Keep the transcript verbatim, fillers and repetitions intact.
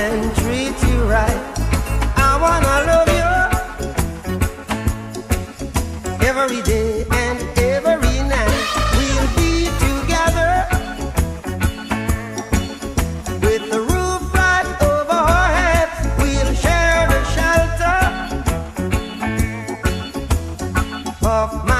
and treat you right. I wanna love you every day and every night. We'll be together with the roof right over our heads. We'll share the shelter of my